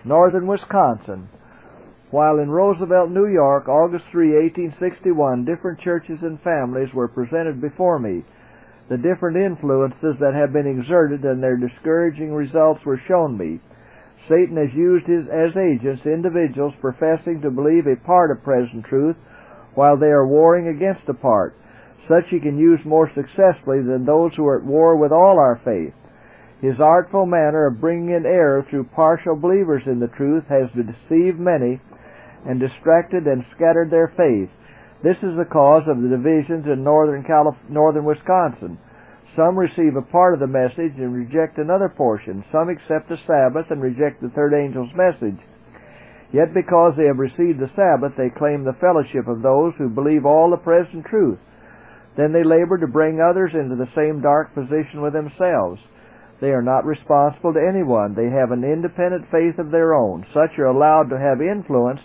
Northern Wisconsin. While in Roosevelt, New York, August 3, 1861, different churches and families were presented before me. The different influences that have been exerted and their discouraging results were shown me. Satan has used as agents individuals professing to believe a part of present truth while they are warring against a part. Such he can use more successfully than those who are at war with all our faith. His artful manner of bringing in error through partial believers in the truth has deceived many and distracted and scattered their faith. This is the cause of the divisions in northern Wisconsin. Some receive a part of the message and reject another portion. Some accept the Sabbath and reject the third angel's message. Yet because they have received the Sabbath, they claim the fellowship of those who believe all the present truth. Then they labor to bring others into the same dark position with themselves. They are not responsible to anyone. They have an independent faith of their own. Such are allowed to have influence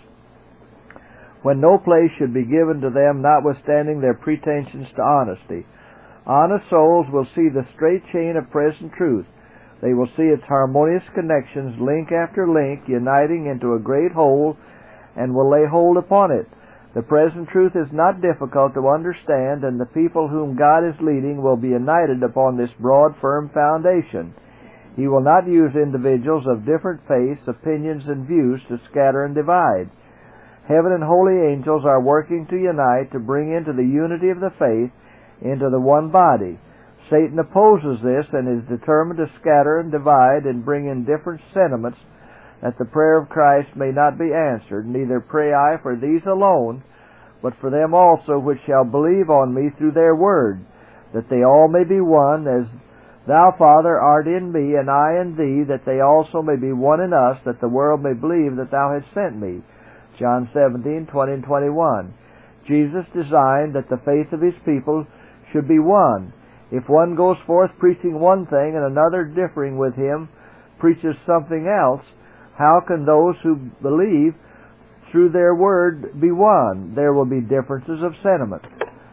when no place should be given to them, notwithstanding their pretensions to honesty. Honest souls will see the straight chain of present truth. They will see its harmonious connections, link after link, uniting into a great whole, and will lay hold upon it. The present truth is not difficult to understand, and the people whom God is leading will be united upon this broad, firm foundation. He will not use individuals of different faiths, opinions, and views to scatter and divide. Heaven and holy angels are working to unite, to bring into the unity of the faith, into the one body. Satan opposes this and is determined to scatter and divide and bring in different sentiments, that the prayer of Christ may not be answered. Neither pray I for these alone, but for them also which shall believe on me through their word, that they all may be one, as Thou, Father, art in me, and I in Thee, that they also may be one in us, that the world may believe that Thou hast sent me. John 17:20 and 21. Jesus designed that the faith of His people should be one. If one goes forth preaching one thing and another differing with him preaches something else, how can those who believe through their word be one? There will be differences of sentiment.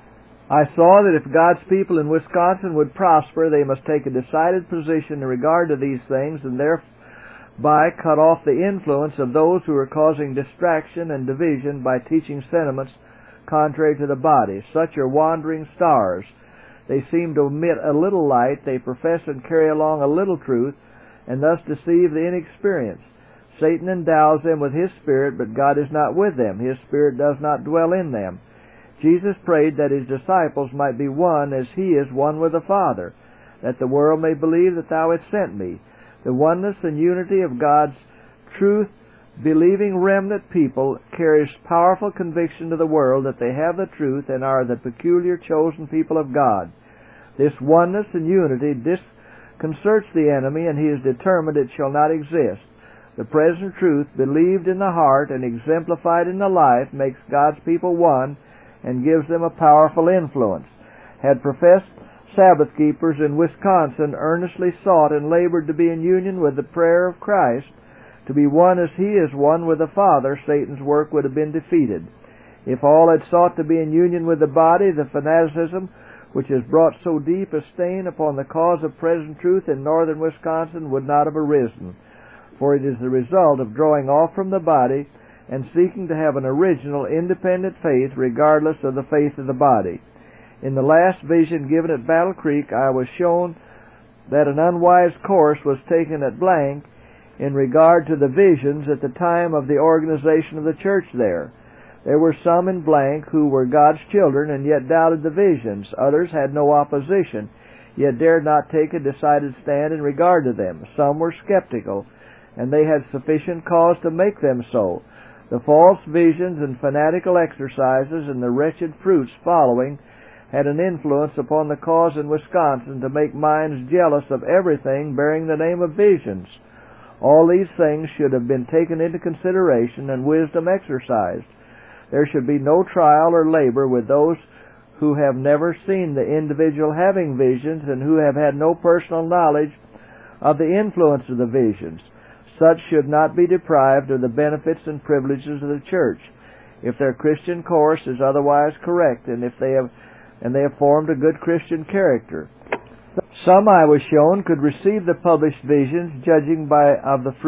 I saw that if God's people in Wisconsin would prosper, they must take a decided position in regard to these things and thereby cut off the influence of those who are causing distraction and division by teaching sentiments contrary to the body. Such are wandering stars. They seem to emit a little light, they profess and carry along a little truth, and thus deceive the inexperienced. Satan endows them with his spirit, but God is not with them. His spirit does not dwell in them. Jesus prayed that His disciples might be one as He is one with the Father, that the world may believe that Thou hast sent me. The oneness and unity of God's truth believing remnant people carries powerful conviction to the world that they have the truth and are the peculiar chosen people of God. This oneness and unity disconcerts the enemy, and he is determined it shall not exist. The present truth, believed in the heart and exemplified in the life, makes God's people one and gives them a powerful influence. Had professed Sabbath keepers in Wisconsin earnestly sought and labored to be in union with the prayer of Christ, to be one as He is one with the Father, Satan's work would have been defeated. If all had sought to be in union with the body, the fanaticism which has brought so deep a stain upon the cause of present truth in northern Wisconsin would not have arisen, for it is the result of drawing off from the body and seeking to have an original, independent faith regardless of the faith of the body. In the last vision given at Battle Creek, I was shown that an unwise course was taken at Blank in regard to the visions at the time of the organization of the church there. There were some in Blank who were God's children and yet doubted the visions. Others had no opposition, yet dared not take a decided stand in regard to them. Some were skeptical, and they had sufficient cause to make them so. The false visions and fanatical exercises and the wretched fruits following had an influence upon the cause in Wisconsin to make minds jealous of everything bearing the name of visions. All these things should have been taken into consideration and wisdom exercised. There should be no trial or labor with those who have never seen the individual having visions and who have had no personal knowledge of the influence of the visions. Such should not be deprived of the benefits and privileges of the church, if their Christian course is otherwise correct, and if they have formed a good Christian character. Some, I was shown, could receive the published visions, judging of the fruit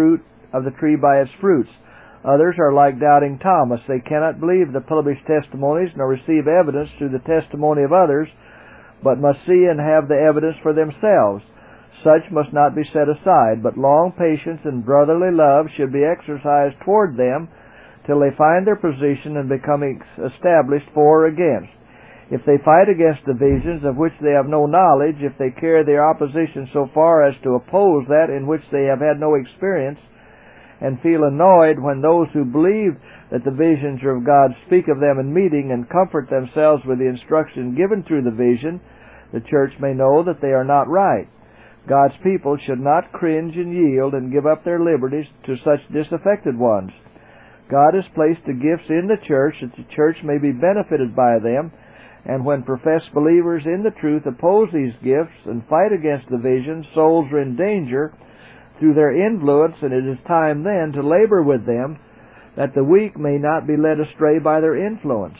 of the tree by its fruits. Others are like doubting Thomas. They cannot believe the published testimonies nor receive evidence through the testimony of others, but must see and have the evidence for themselves. Such must not be set aside, but long patience and brotherly love should be exercised toward them till they find their position and become established for or against. If they fight against divisions of which they have no knowledge, if they carry their opposition so far as to oppose that in which they have had no experience, and feel annoyed when those who believe that the visions are of God speak of them in meeting and comfort themselves with the instruction given through the vision, the church may know that they are not right. God's people should not cringe and yield and give up their liberties to such disaffected ones. God has placed the gifts in the church that the church may be benefited by them, and when professed believers in the truth oppose these gifts and fight against the vision, souls are in danger through their influence, and it is time then to labor with them, that the weak may not be led astray by their influence.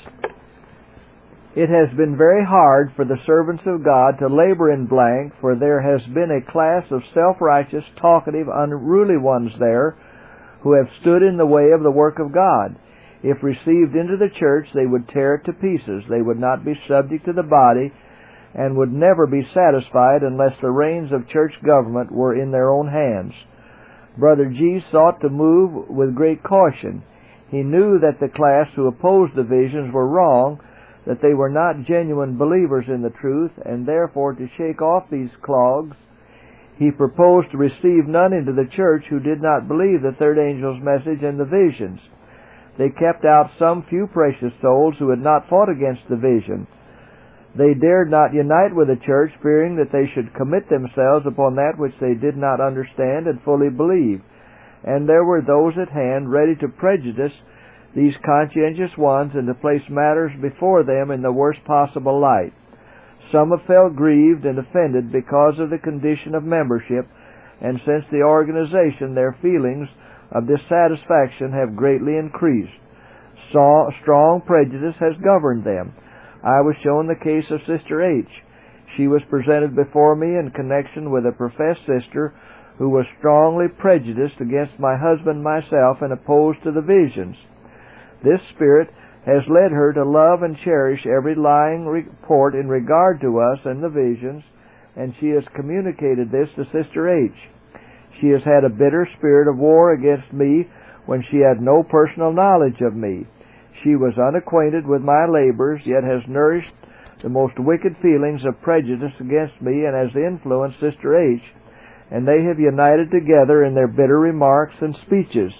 It has been very hard for the servants of God to labor in blank, for there has been a class of self-righteous, talkative, unruly ones there, who have stood in the way of the work of God. If received into the church, they would tear it to pieces. They would not be subject to the body, and would never be satisfied unless the reins of church government were in their own hands. Brother G. sought to move with great caution. He knew that the class who opposed the visions were wrong, that they were not genuine believers in the truth, and therefore to shake off these clogs, he proposed to receive none into the church who did not believe the third angel's message and the visions. They kept out some few precious souls who had not fought against the vision. They dared not unite with the church, fearing that they should commit themselves upon that which they did not understand and fully believe. And there were those at hand ready to prejudice these conscientious ones and to place matters before them in the worst possible light. Some have felt grieved and offended because of the condition of membership, and since the organization their feelings of dissatisfaction have greatly increased. Strong prejudice has governed them. I was shown the case of Sister H. She was presented before me in connection with a professed sister who was strongly prejudiced against my husband and myself and opposed to the visions. This spirit has led her to love and cherish every lying report in regard to us and the visions, and she has communicated this to Sister H. She has had a bitter spirit of war against me when she had no personal knowledge of me. She was unacquainted with my labors, yet has nourished the most wicked feelings of prejudice against me and has influenced Sister H, and they have united together in their bitter remarks and speeches.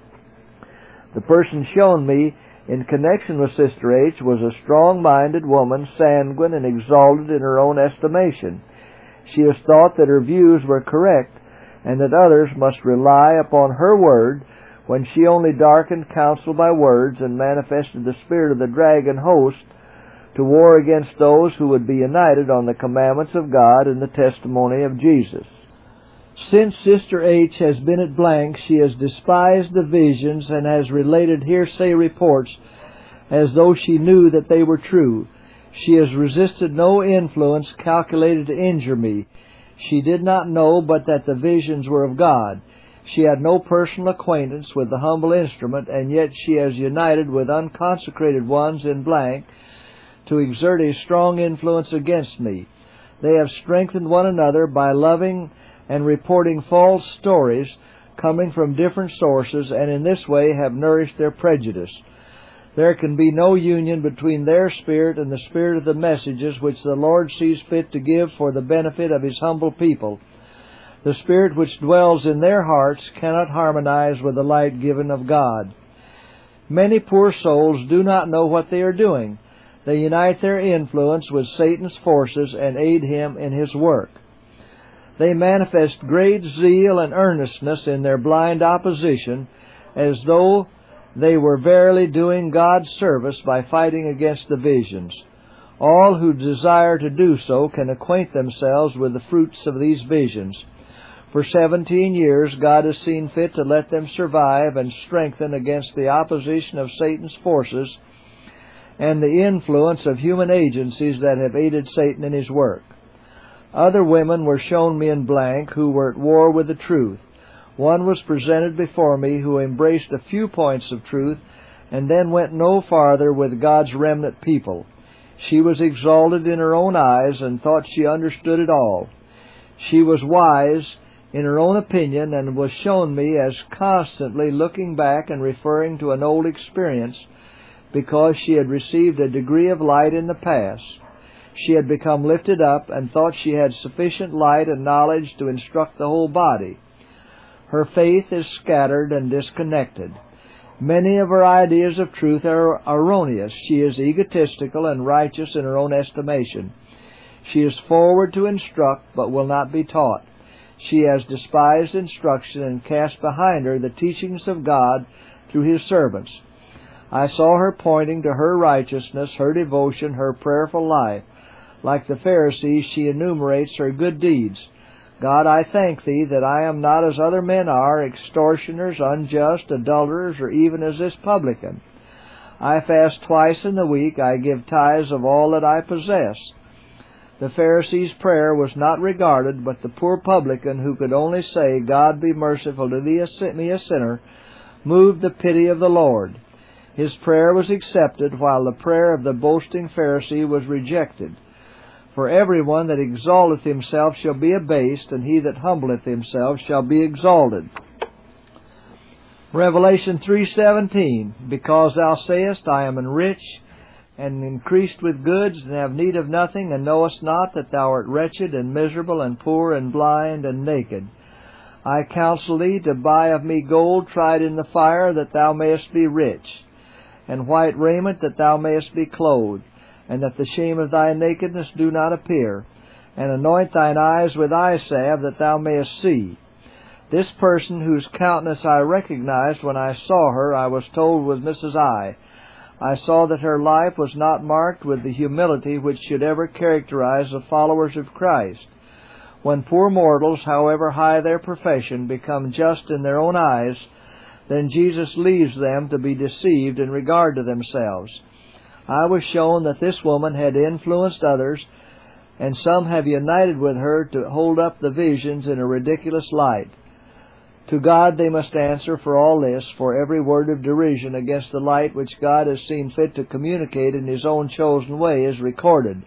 The person shown me in connection with Sister H was a strong-minded woman, sanguine and exalted in her own estimation. She has thought that her views were correct, and that others must rely upon her word, when she only darkened counsel by words and manifested the spirit of the dragon host to war against those who would be united on the commandments of God and the testimony of Jesus. Since Sister H has been at blank, she has despised the visions and has related hearsay reports as though she knew that they were true. She has resisted no influence calculated to injure me. She did not know but that the visions were of God. She had no personal acquaintance with the humble instrument, and yet she has united with unconsecrated ones in blank to exert a strong influence against me. They have strengthened one another by loving and reporting false stories coming from different sources, and in this way have nourished their prejudice. There can be no union between their spirit and the spirit of the messages which the Lord sees fit to give for the benefit of His humble people. The Spirit which dwells in their hearts cannot harmonize with the light given of God. Many poor souls do not know what they are doing. They unite their influence with Satan's forces and aid him in his work. They manifest great zeal and earnestness in their blind opposition, as though they were verily doing God's service by fighting against the visions. All who desire to do so can acquaint themselves with the fruits of these visions. For 17 years, God has seen fit to let them survive and strengthen against the opposition of Satan's forces and the influence of human agencies that have aided Satan in his work. Other women were shown me in blank who were at war with the truth. One was presented before me who embraced a few points of truth and then went no farther with God's remnant people. She was exalted in her own eyes and thought she understood it all. She was wise in her own opinion and was shown me as constantly looking back and referring to an old experience because she had received a degree of light in the past. She had become lifted up and thought she had sufficient light and knowledge to instruct the whole body. Her faith is scattered and disconnected. Many of her ideas of truth are erroneous. She is egotistical and righteous in her own estimation. She is forward to instruct, but will not be taught. She has despised instruction and cast behind her the teachings of God through His servants. I saw her pointing to her righteousness, her devotion, her prayerful life. Like the Pharisees, she enumerates her good deeds. God, I thank Thee that I am not as other men are, extortioners, unjust, adulterers, or even as this publican. I fast twice in the week. I give tithes of all that I possess. The Pharisee's prayer was not regarded, but the poor publican, who could only say, God be merciful to me, a sinner, moved the pity of the Lord. His prayer was accepted, while the prayer of the boasting Pharisee was rejected. For everyone that exalteth himself shall be abased, and he that humbleth himself shall be exalted. Revelation 3:17, Because thou sayest, I am rich, and increased with goods, and have need of nothing, and knowest not that thou art wretched, and miserable, and poor, and blind, and naked. I counsel thee to buy of me gold tried in the fire, that thou mayest be rich, and white raiment, that thou mayest be clothed, and that the shame of thy nakedness do not appear, and anoint thine eyes with eye salve, that thou mayest see. This person, whose countenance I recognized when I saw her, I was told was Mrs. I. I saw that her life was not marked with the humility which should ever characterize the followers of Christ. When poor mortals, however high their profession, become just in their own eyes, then Jesus leaves them to be deceived in regard to themselves. I was shown that this woman had influenced others, and some have united with her to hold up the visions in a ridiculous light. To God they must answer for all this, for every word of derision against the light which God has seen fit to communicate in His own chosen way is recorded.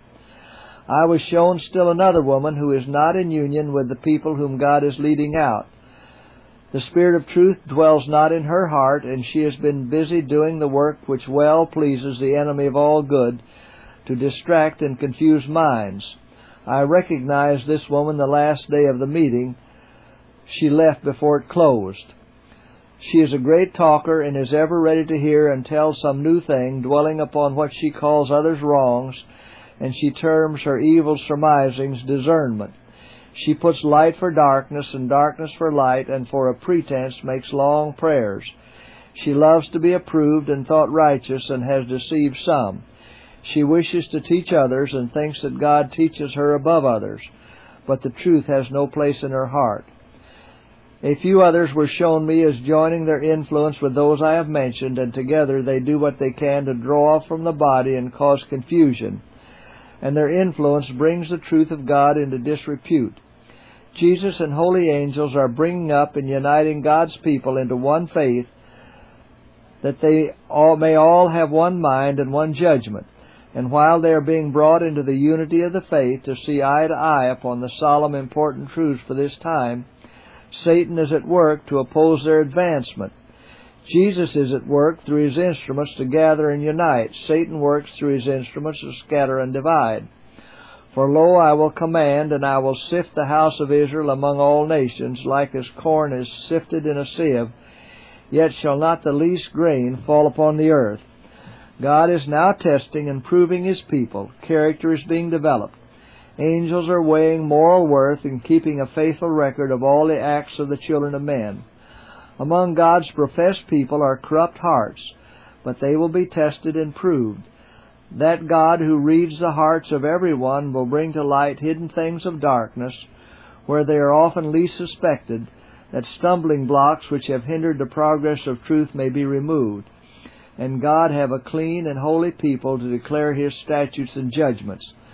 I was shown still another woman who is not in union with the people whom God is leading out. The Spirit of truth dwells not in her heart, and she has been busy doing the work which well pleases the enemy of all good, to distract and confuse minds. I recognized this woman the last day of the meeting. She left before it closed. She is a great talker and is ever ready to hear and tell some new thing, dwelling upon what she calls others' wrongs, and she terms her evil surmisings discernment. She puts light for darkness and darkness for light, and for a pretense makes long prayers. She loves to be approved and thought righteous, and has deceived some. She wishes to teach others and thinks that God teaches her above others, but the truth has no place in her heart. A few others were shown me as joining their influence with those I have mentioned, and together they do what they can to draw off from the body and cause confusion, and their influence brings the truth of God into disrepute. Jesus and holy angels are bringing up and uniting God's people into one faith, that they may all have one mind and one judgment. And while they are being brought into the unity of the faith to see eye to eye upon the solemn, important truths for this time, Satan is at work to oppose their advancement. Jesus is at work through His instruments to gather and unite. Satan works through his instruments to scatter and divide. For lo, I will command, and I will sift the house of Israel among all nations, like as corn is sifted in a sieve, yet shall not the least grain fall upon the earth. God is now testing and proving His people. Character is being developed. Angels are weighing moral worth and keeping a faithful record of all the acts of the children of men. Among God's professed people are corrupt hearts, but they will be tested and proved. That God who reads the hearts of everyone will bring to light hidden things of darkness, where they are often least suspected, that stumbling blocks which have hindered the progress of truth may be removed, and God have a clean and holy people to declare His statutes and judgments.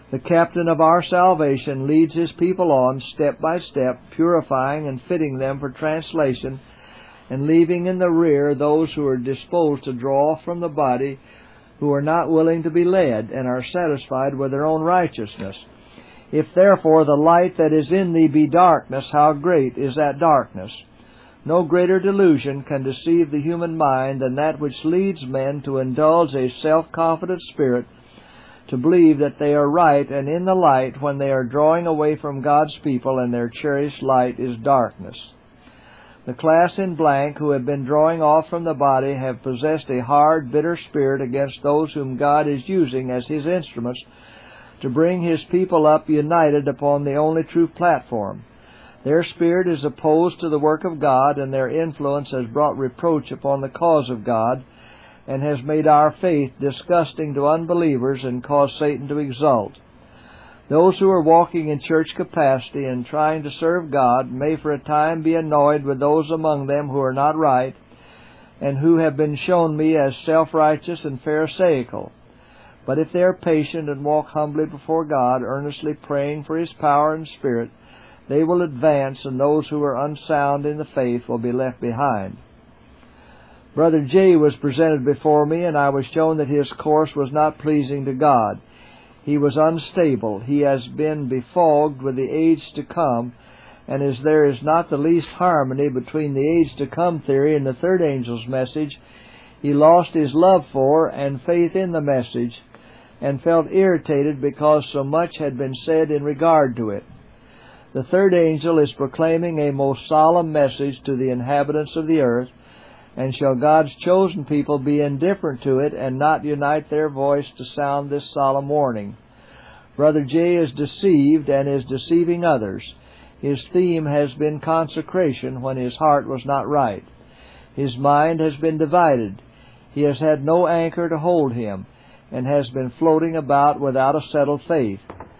The captain of our salvation leads his people on step by step, purifying and fitting them for translation, and leaving in the rear those who are disposed to draw from the body, who are not willing to be led, and are satisfied with their own righteousness. If therefore the light that is in thee be darkness, how great is that darkness? No greater delusion can deceive the human mind than that which leads men to indulge a self-confident spirit, to believe that they are right and in the light when they are drawing away from God's people, and their cherished light is darkness. The class in blank who have been drawing off from the body have possessed a hard, bitter spirit against those whom God is using as His instruments to bring His people up united upon the only true platform. Their spirit is opposed to the work of God, and their influence has brought reproach upon the cause of God, and has made our faith disgusting to unbelievers and caused Satan to exult. Those who are walking in church capacity and trying to serve God may for a time be annoyed with those among them who are not right, and who have been shown me as self-righteous and pharisaical. But if they are patient and walk humbly before God, earnestly praying for His power and Spirit, they will advance, and those who are unsound in the faith will be left behind. Brother J. was presented before me, and I was shown that his course was not pleasing to God. He was unstable. He has been befogged with the age to come, and as there is not the least harmony between the age to come theory and the third angel's message, he lost his love for and faith in the message, and felt irritated because so much had been said in regard to it. The third angel is proclaiming a most solemn message to the inhabitants of the earth, and shall God's chosen people be indifferent to it and not unite their voice to sound this solemn warning? Brother J. is deceived and is deceiving others. His theme has been consecration when his heart was not right. His mind has been divided. He has had no anchor to hold him, and has been floating about without a settled faith.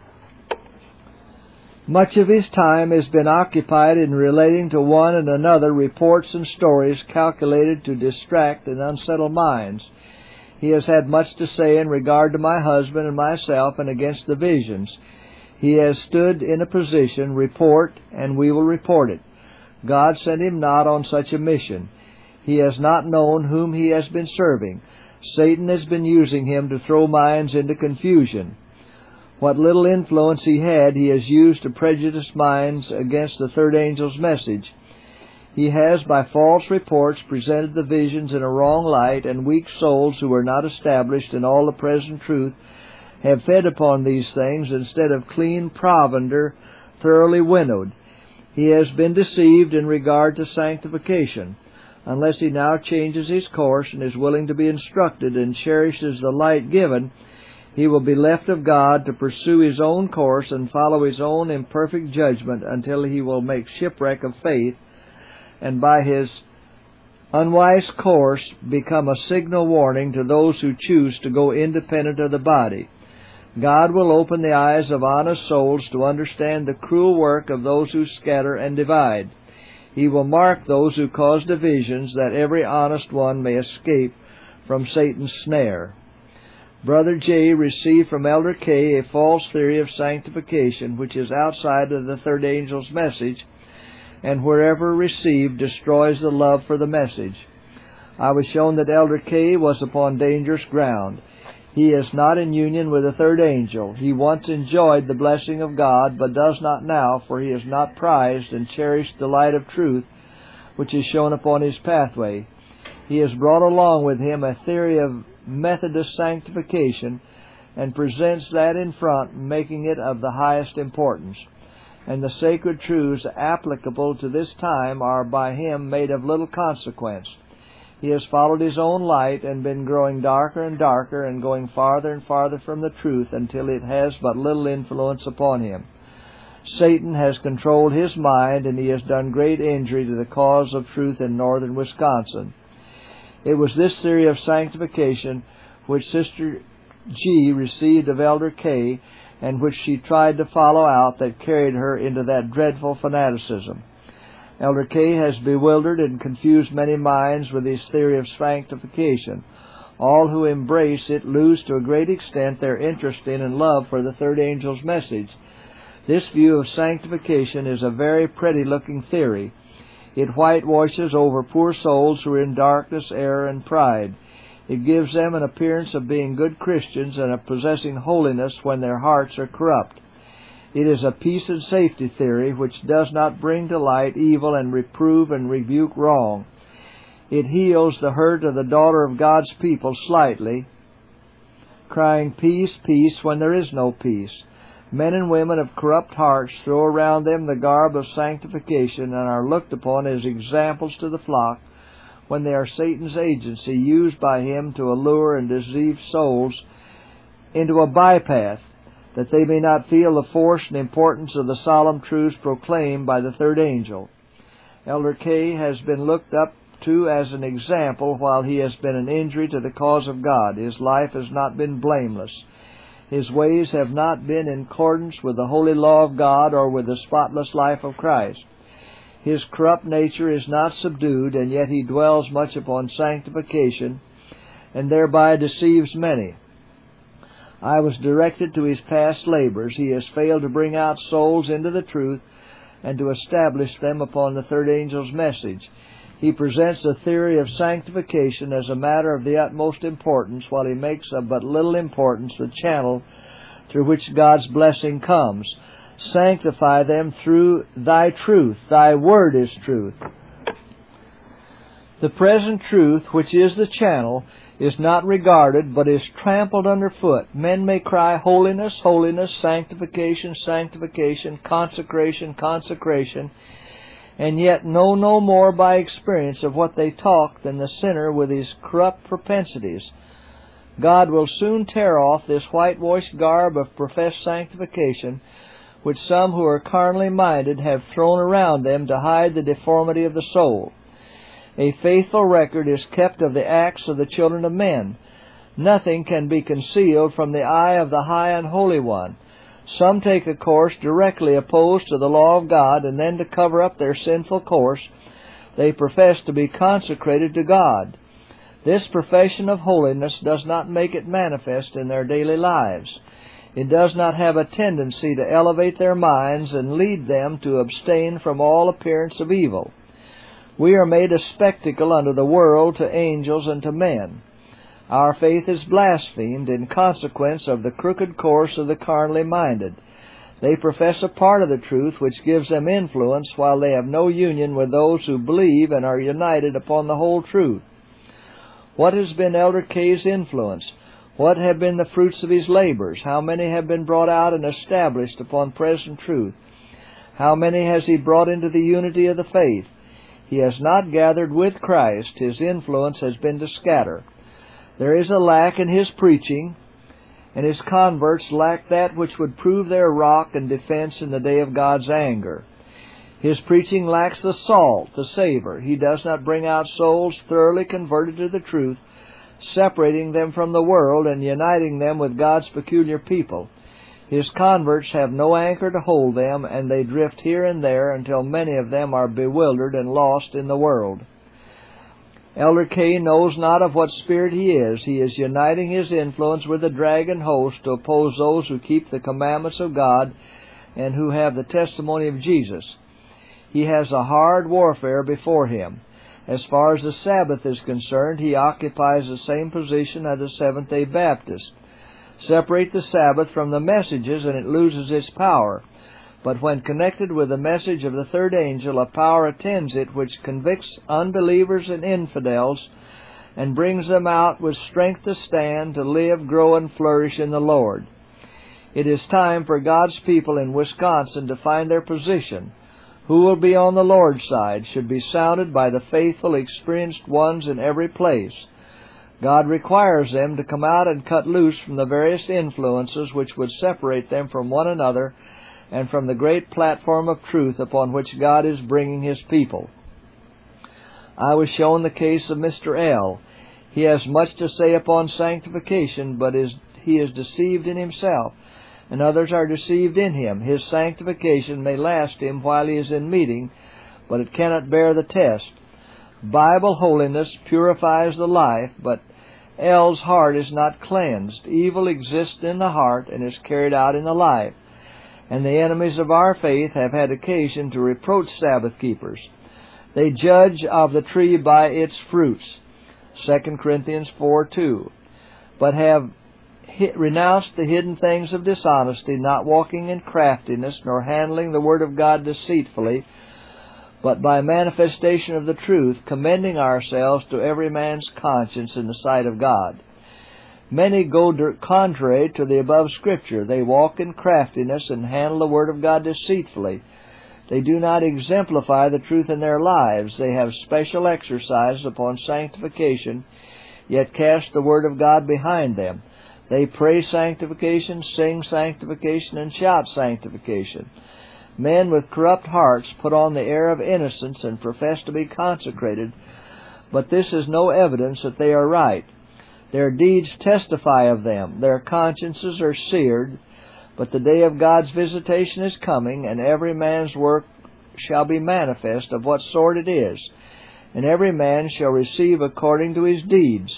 Much of his time has been occupied in relating to one and another reports and stories calculated to distract and unsettle minds. He has had much to say in regard to my husband and myself and against the visions. He has stood in a position, report, and we will report it. God sent him not on such a mission. He has not known whom he has been serving. Satan has been using him to throw minds into confusion. What little influence he had, he has used to prejudice minds against the third angel's message. He has, by false reports, presented the visions in a wrong light, and weak souls who are not established in all the present truth have fed upon these things instead of clean provender, thoroughly winnowed. He has been deceived in regard to sanctification. Unless he now changes his course and is willing to be instructed and cherishes the light given, he will be left of God to pursue his own course and follow his own imperfect judgment until he will make shipwreck of faith, and by his unwise course become a signal warning to those who choose to go independent of the body. God will open the eyes of honest souls to understand the cruel work of those who scatter and divide. He will mark those who cause divisions, that every honest one may escape from Satan's snare. Brother J. received from Elder K. a false theory of sanctification, which is outside of the third angel's message, and wherever received destroys the love for the message. I was shown that Elder K. was upon dangerous ground. He is not in union with the third angel. He once enjoyed the blessing of God, but does not now, for he has not prized and cherished the light of truth, which is shown upon his pathway. He has brought along with him a theory of Methodist sanctification, and presents that in front, making it of the highest importance. And the sacred truths applicable to this time are by him made of little consequence. He has followed his own light and been growing darker and darker and going farther and farther from the truth until it has but little influence upon him. Satan has controlled his mind, and he has done great injury to the cause of truth in northern Wisconsin. It was this theory of sanctification which Sister G. received of Elder K., and which she tried to follow out, that carried her into that dreadful fanaticism. Elder K. has bewildered and confused many minds with his theory of sanctification. All who embrace it lose to a great extent their interest in and love for the third angel's message. This view of sanctification is a very pretty-looking theory. It whitewashes over poor souls who are in darkness, error, and pride. It gives them an appearance of being good Christians and of possessing holiness when their hearts are corrupt. It is a peace and safety theory which does not bring to light evil and reprove and rebuke wrong. It heals the hurt of the daughter of God's people slightly, crying, "Peace, peace," when there is no peace. Men and women of corrupt hearts throw around them the garb of sanctification and are looked upon as examples to the flock when they are Satan's agency used by him to allure and deceive souls into a bypath, that they may not feel the force and importance of the solemn truths proclaimed by the third angel. Elder Kay has been looked up to as an example while he has been an injury to the cause of God. His life has not been blameless. His ways have not been in accordance with the holy law of God or with the spotless life of Christ. His corrupt nature is not subdued, and yet he dwells much upon sanctification, and thereby deceives many. I was directed to his past labors. He has failed to bring out souls into the truth and to establish them upon the third angel's message. He presents the theory of sanctification as a matter of the utmost importance, while he makes of but little importance the channel through which God's blessing comes. Sanctify them through thy truth. Thy word is truth. The present truth, which is the channel, is not regarded, but is trampled underfoot. Men may cry, "Holiness, holiness, sanctification, sanctification, consecration, consecration," and yet know no more by experience of what they talk than the sinner with his corrupt propensities. God will soon tear off this whitewashed garb of professed sanctification, which some who are carnally minded have thrown around them to hide the deformity of the soul. A faithful record is kept of the acts of the children of men. Nothing can be concealed from the eye of the High and Holy One. Some take a course directly opposed to the law of God, and then to cover up their sinful course, they profess to be consecrated to God. This profession of holiness does not make it manifest in their daily lives. It does not have a tendency to elevate their minds and lead them to abstain from all appearance of evil. We are made a spectacle unto the world, to angels, and to men. Our faith is blasphemed in consequence of the crooked course of the carnally minded. They profess a part of the truth which gives them influence, while they have no union with those who believe and are united upon the whole truth. What has been Elder Kay's influence? What have been the fruits of his labors? How many have been brought out and established upon present truth? How many has he brought into the unity of the faith? He has not gathered with Christ. His influence has been to scatter. There is a lack in his preaching, and his converts lack that which would prove their rock and defense in the day of God's anger. His preaching lacks the salt, the savor. He does not bring out souls thoroughly converted to the truth, separating them from the world and uniting them with God's peculiar people. His converts have no anchor to hold them, and they drift here and there until many of them are bewildered and lost in the world. Elder Kay knows not of what spirit he is. He is uniting his influence with the dragon host to oppose those who keep the commandments of God and who have the testimony of Jesus. He has a hard warfare before him. As far as the Sabbath is concerned, he occupies the same position as the Seventh-day Baptist. Separate the Sabbath from the messages and it loses its power. But when connected with the message of the third angel, a power attends it which convicts unbelievers and infidels and brings them out with strength to stand, to live, grow, and flourish in the Lord. It is time for God's people in Wisconsin to find their position. Who will be on the Lord's side should be sounded by the faithful, experienced ones in every place. God requires them to come out and cut loose from the various influences which would separate them from one another and from the great platform of truth upon which God is bringing His people. I was shown the case of Mr. L. He has much to say upon sanctification, but he is deceived in himself, and others are deceived in him. His sanctification may last him while he is in meeting, but it cannot bear the test. Bible holiness purifies the life, but L's heart is not cleansed. Evil exists in the heart and is carried out in the life. And the enemies of our faith have had occasion to reproach Sabbath keepers. They judge of the tree by its fruits, 2 Corinthians 4:2, but have renounced the hidden things of dishonesty, not walking in craftiness, nor handling the word of God deceitfully, but by manifestation of the truth, commending ourselves to every man's conscience in the sight of God. Many go contrary to the above Scripture. They walk in craftiness and handle the word of God deceitfully. They do not exemplify the truth in their lives. They have special exercise upon sanctification, yet cast the word of God behind them. They pray sanctification, sing sanctification, and shout sanctification. Men with corrupt hearts put on the air of innocence and profess to be consecrated, but this is no evidence that they are right. Their deeds testify of them. Their consciences are seared, but the day of God's visitation is coming, and every man's work shall be manifest of what sort it is, and every man shall receive according to his deeds.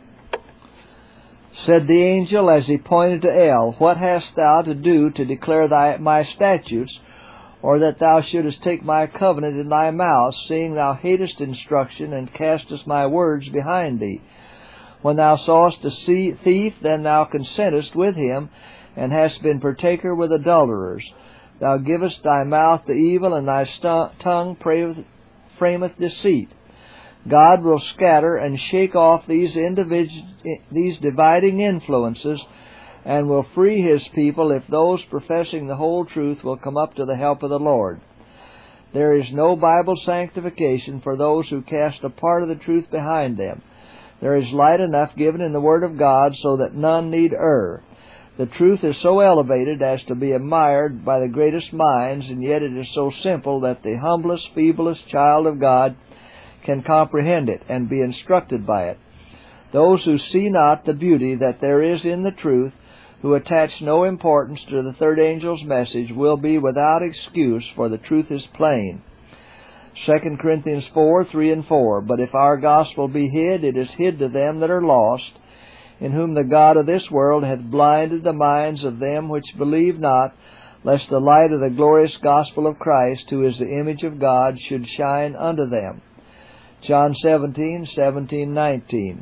Said the angel as he pointed to El, What hast thou to do to declare my statutes, or that thou shouldest take my covenant in thy mouth, seeing thou hatest instruction, and castest my words behind thee? When thou sawest a thief, then thou consentest with him, and hast been partaker with adulterers. Thou givest thy mouth to evil, and thy tongue frameth deceit. God will scatter and shake off these dividing influences, and will free His people if those professing the whole truth will come up to the help of the Lord. There is no Bible sanctification for those who cast a part of the truth behind them. There is light enough given in the Word of God so that none need err. The truth is so elevated as to be admired by the greatest minds, and yet it is so simple that the humblest, feeblest child of God can comprehend it and be instructed by it. Those who see not the beauty that there is in the truth, who attach no importance to the third angel's message, will be without excuse, for the truth is plain. 2 Corinthians 4:3 and 4, But if our gospel be hid, it is hid to them that are lost, in whom the God of this world hath blinded the minds of them which believe not, lest the light of the glorious gospel of Christ, who is the image of God, should shine unto them. John 17:17-19.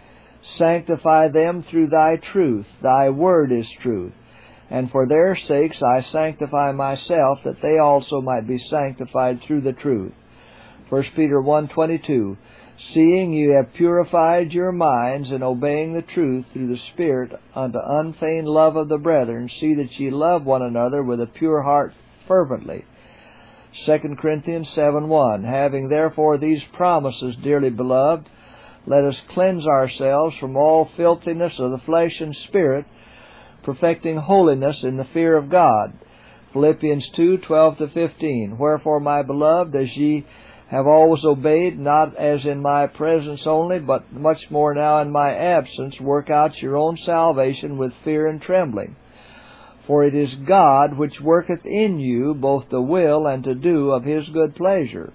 Sanctify them through thy truth. Thy word is truth. And for their sakes I sanctify myself, that they also might be sanctified through the truth. 1 Peter 1:22. Seeing you have purified your minds in obeying the truth through the Spirit unto unfeigned love of the brethren, see that ye love one another with a pure heart fervently. 2 Corinthians 7:1. Having therefore these promises, dearly beloved, let us cleanse ourselves from all filthiness of the flesh and spirit, perfecting holiness in the fear of God. Philippians 2:12-15. Wherefore, my beloved, as ye have always obeyed, not as in my presence only, but much more now in my absence, work out your own salvation with fear and trembling. For it is God which worketh in you both to will and to do of His good pleasure.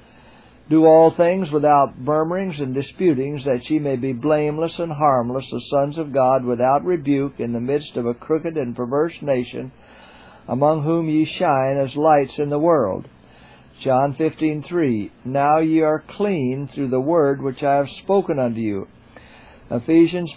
Do all things without murmurings and disputings, that ye may be blameless and harmless, the sons of God, without rebuke, in the midst of a crooked and perverse nation, among whom ye shine as lights in the world. John 15:3. Now ye are clean through the word which I have spoken unto you. Ephesians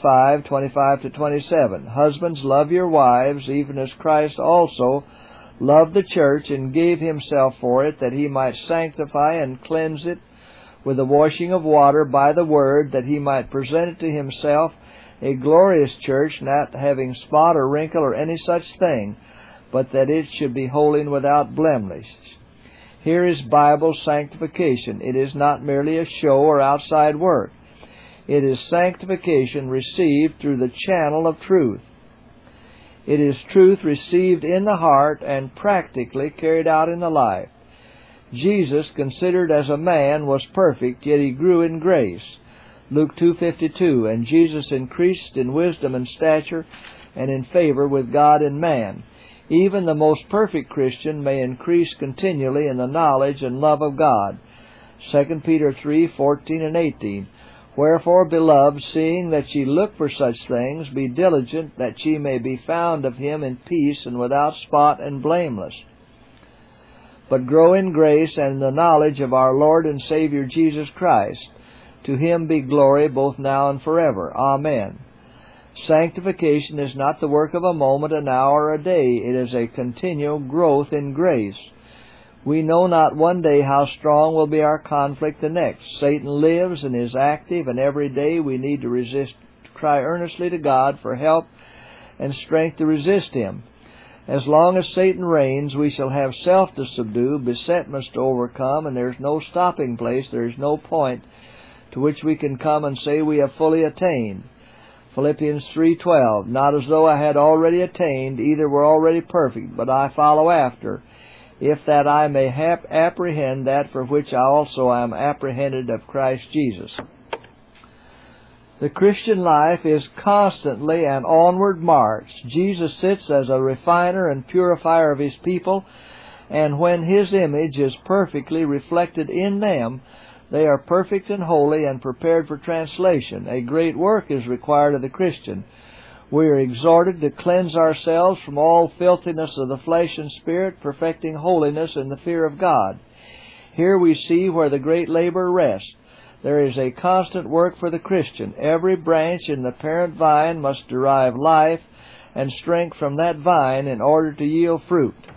5:25-27. Husbands, love your wives, even as Christ also loved the church, and gave Himself for it, that He might sanctify and cleanse it with the washing of water by the word, that He might present it to Himself a glorious church, not having spot or wrinkle or any such thing, but that it should be holy and without blemish. Here is Bible sanctification. It is not merely a show or outside work. It is sanctification received through the channel of truth. It is truth received in the heart and practically carried out in the life. Jesus, considered as a man, was perfect, yet He grew in grace. Luke 2:52. And Jesus increased in wisdom and stature and in favor with God and man. Even the most perfect Christian may increase continually in the knowledge and love of God. 2 Peter 3:14 and 18. Wherefore, beloved, seeing that ye look for such things, be diligent that ye may be found of him in peace and without spot and blameless. But grow in grace and in the knowledge of our Lord and Savior Jesus Christ. To him be glory both now and forever. Amen. Sanctification is not the work of a moment, an hour, or a day. It is a continual growth in grace. We know not one day how strong will be our conflict the next. Satan lives and is active, and every day we need to cry earnestly to God for help and strength to resist him. As long as Satan reigns, we shall have self to subdue, besetments to overcome, and there is no stopping place, there is no point to which we can come and say we have fully attained. Philippians 3:12, not as though I had already attained, either were already perfect, but I follow after, if that I may apprehend that for which I also am apprehended of Christ Jesus. The Christian life is constantly an onward march. Jesus sits as a refiner and purifier of his people, and when his image is perfectly reflected in them, they are perfect and holy and prepared for translation. A great work is required of the Christian. We are exhorted to cleanse ourselves from all filthiness of the flesh and spirit, perfecting holiness in the fear of God. Here we see where the great labor rests. There is a constant work for the Christian. Every branch in the parent vine must derive life and strength from that vine in order to yield fruit.